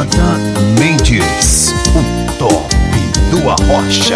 Jonathan Mendes, o top do Arrocha.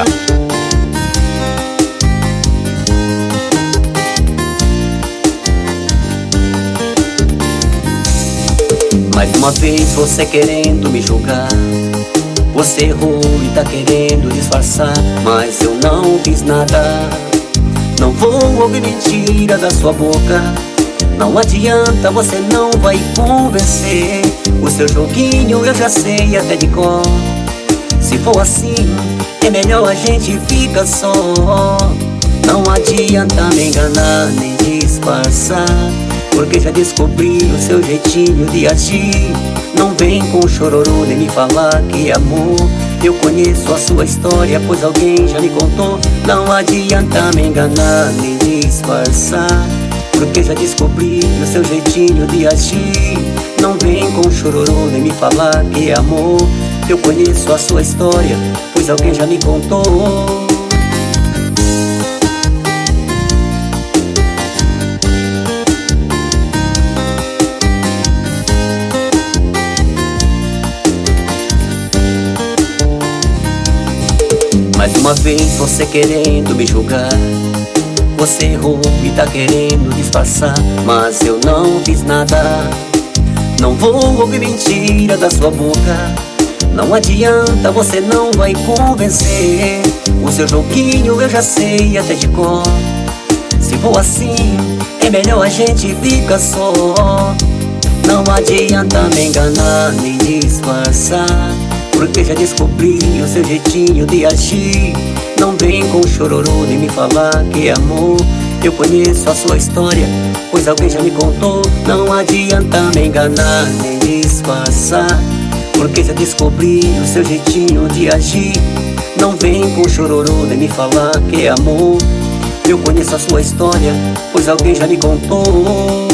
Mais uma vez você querendo me julgar. Você errou e tá querendo disfarçar, mas eu não fiz nada. Não vou ouvir mentira da sua boca. Não adianta, você não vai convencer. O seu joguinho eu já sei até de cor. Se for assim, é melhor a gente ficar só. Não adianta me enganar nem disfarçar, porque já descobri o seu jeitinho de agir. Não vem com chororô nem me falar que é amor. Eu conheço a sua história, pois alguém já me contou. Não adianta me enganar nem disfarçar, porque já descobri o seu jeitinho de agir. Não vem com chororô nem me falar que é amor. Eu conheço a sua história, pois alguém já me contou. Mais uma vez você querendo me julgar. Você errou e tá querendo disfarçar, mas eu não fiz nada. Não vou ouvir mentira da sua boca. Não adianta, você não vai convencer. O seu joguinho eu já sei até de cor. Se for assim, é melhor a gente ficar só. Não adianta me enganar nem disfarçar, porque já descobri o seu jeitinho de agir. Não vem com chororô nem me falar que é amor. Eu conheço a sua história, pois alguém já me contou. Não adianta me enganar nem disfarçar, porque já descobri o seu jeitinho de agir. Não vem com chororô nem me falar que é amor. Eu conheço a sua história, pois alguém já me contou.